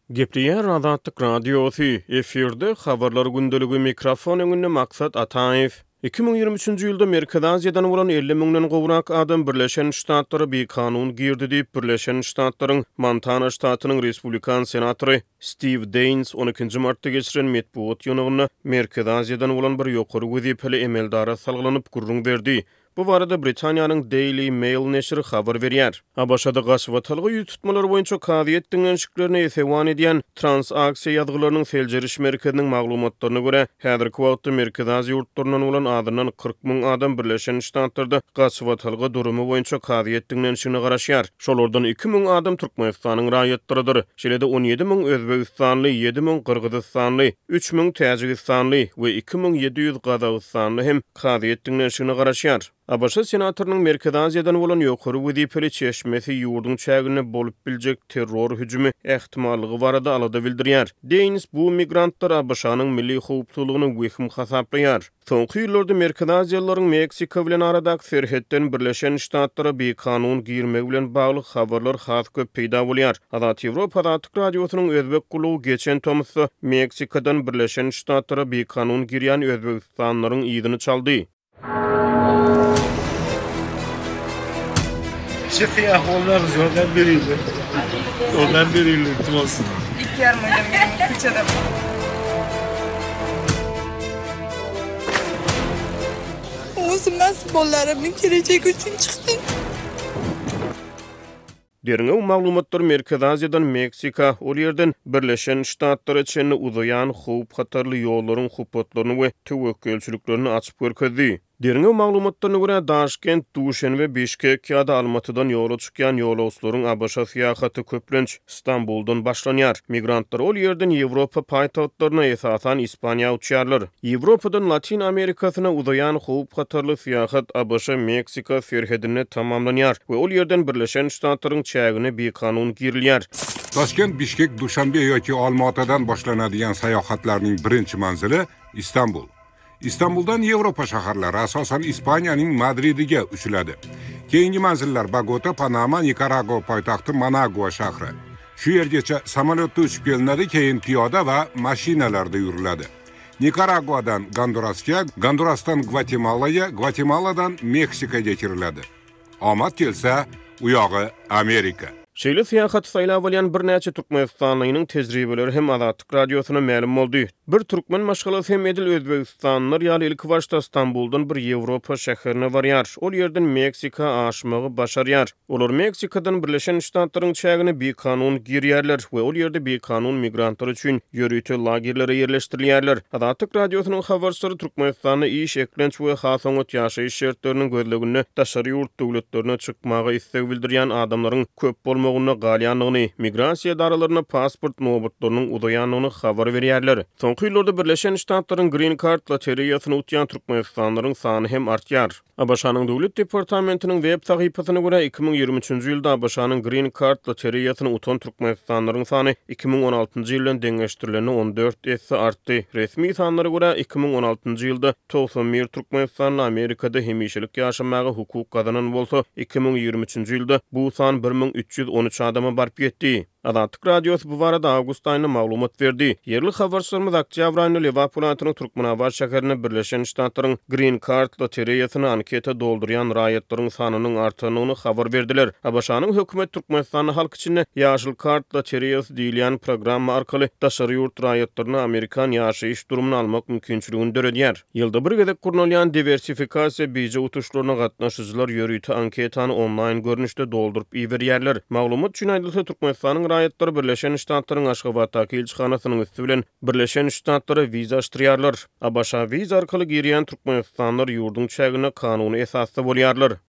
Gepriýär Azatlyk Radiosu efirde habarlar gündöligi mikrofon öňünde maksat Ataev. 2023-nji ýylda Merkez Aziýadan bolan 50 000-den gowrak adam Birleşen Ştatlary bir kanun girdi diýip Birleşen Ştatlaryň Montana ştatynyň Respublikan senatory Steve Daines 12-nji martda geçiren medpuat ýynygyna Merkez Aziýadan bolan bir ýokary wezipeli emeldara salgylanyp gurrun berdi. Bu barada Britaniýanyň Daily Mail neşri habar berýär. Abaşada gaşwatlygy ýüz tutmalar boýunça kaziýet diňençiklerini esewan edýän transaksiýa ýazgylarynyň seljeriş merkeziniň maglumatlaryna görä, häzirki wagtda Merkez Aziýa ýurtlarynyň bolan adynyň 40 000 adam Birleşen Ştatlarda gaşwatlygy durumy boýunça kaziýet diňençigine garaşýar. Şolardan 2 000 adam Türkmenistanyň raýatlarydyr. Şeýle-de 17 000 Özbegistanly, 7 000 Kyrgyzstanly, 3 000 Täjikistanly we 2 700 Gazagstanly hem kaziýet diňençigine garaşýar. Abaşa senatorynyň Merkez Aziýadan bolan ýokary wezipeli çeşmesi ýurdun çägine bolup biljek terror hüjümi ähtimallygy barada alada bildirýär. Deýnis bu migrantlar Abaşanyň milli howpsuzlygyny wehim hasaplaýar. Soňky ýyllarda Merkez Aziýalylaryň Meksika bilen aradaky serhetden Birleşen Ştatlara bir kanun girmek bilen bagly habarlar has köp peýda bolýar. Azat Ýewropa Azatlyk Radiosynyň özbek gulugy geçen tomysy Meksikadan Birleşen Ştatlara bir kanun girýän Özbegistanlylaryň ýygyny çaldy. Çekiye ahvallar zordan biriydi. Oradan biriydi. Kim olsun? 2,5 milyon benim küçede. Olsun bollarımın gelecek üçün çıktım. Derňe maglumatlar Merkez Aziýadan Meksika, ol ýerden Birleşen Ştatlary çenli uzayan howp hatarly ýollaryň hupatlaryny we tewekkelçiliklerini açyp görkezdi. Derňe maglumatlaryna görä Daşkent, Duşen we Bişkek ýa-da Almatydan ýola çykýan ýolawçylaryň Abaşa syýahaty köplenç Istanbuldan başlanýar. Migrantlar ol ýerden Ýewropa paýtagtlaryna esasan Ispaniýa uçýarlar. Ýewropadan Latin Amerikasyna uzayan howp hatarly syýahat Abaşa Meksika serhedine tamamlanýar we ol ýerden Birleşen Ştatlaryň çägine bir kanun girilýär. Toshkent, Bishkek, Dushanbe yoki Olmaotadan boşlanadigan sayohatlarning birinchi manzili Istanbul. Istanbuldan Yevropa shaharlari asosan Ispaniyaning Madridiga uchiladi. Keyingi manzillar Bogota, Panama, Nikaragua poytaxti Managua shahri. Shu yergacha samolyotda uchib kelinadi, keyin piyoda va mashinalarda yuriladi. Nikaraguadan Gondurasga, Gondurasdan Gvatemalaga, Gvatemaladan Meksikaga kiriladi. Omad kelsa, u yog'i Amerika. Şeýle syýahat saýlap bolýan bir näçe Türkmenistanlynyň tejribeleri hem Azatlyk Radiosyna ma'lum boldy. Bir türkmen maşgalasy hem edil Özbegistanlylar ýaly ilk başda Istanbuldan bir Ýewropa şäherine barýar. Ol ýerden Meksika aşmagy başarýar. Olar Meksikadan Birleşen Ştatlaryň çägine bir kanun girýärler we ol ýerde bir kanun migrantlar üçin ýörüýte lagerlere ýerleşdirilýärler. Azatlyk Radiosynyň habarsary Türkmenistanyň iş eklenç we hasaňat ýaşaýyş şertleriniň gözlegini daşary ýurt döwletlerine çykmagy istek bildirýän adamlaryň köp bolmagyna galýanlygyny, migrasiýa daralaryna pasport nobertlarynyň uzaýanlygyny habar berýärler. Soňky ýyllarda Birleşen Ştatlaryň Green Card loteriýasyny utýan Türkmenistanlylaryň sany hem artýar. Abaşanyň döwlet departamentiniň web sahypasyna görä 2023-nji ýylda Abaşanyň Green Card loteriýasyny utan Türkmenistanlylaryň sany 2016-njy ýyldan deňeşdirilene 14 esse artdy. Resmi sanlara görä 2016-njy ýylda 91 Türkmenistanly Amerikada hemişelik ýaşamagy hukuk gazanan bolsa, 2023-nji ýylda bu san 1313 adama barp ýetdi. Azatlyk Radiosu bu barada awgust aýyna maglumat berdi. Yerli habarçylarymyz oktýabr aýyny Liverpoolatynyň Türkmenabad şäherine Birleşen Ştatlaryň Green Card loteriýasyny anketa doldurýan raýatlaryň sanynyň artanyny habar berdiler. Abaşanyň hökümet Türkmenistany halk üçin ýaşyl kart loteriýasy diýilýän programma arkaly daşary ýurt raýatlaryna Amerikan ýaşaýyş durumuny almak mümkinçiligini döredýär. Ýylda bir gezek gurnalýan diversifikasiýa beýje utuşlaryna gatnaşyjylar ýörüýte anketany onlaýn görnüşde doldurup iberýärler. Maglumat üçin aýdylsa Türkmenistanyň raýatlary Birleşen Ştatlaryň Aşgabatdaky elçixanasynyň üstü bilen Birleşen Ştatlara wiza açdyrýarlar. Abaşa wiza arkaly girýän Türkmenistanlylar ýurdun çägine kanuny esasda bolýarlar.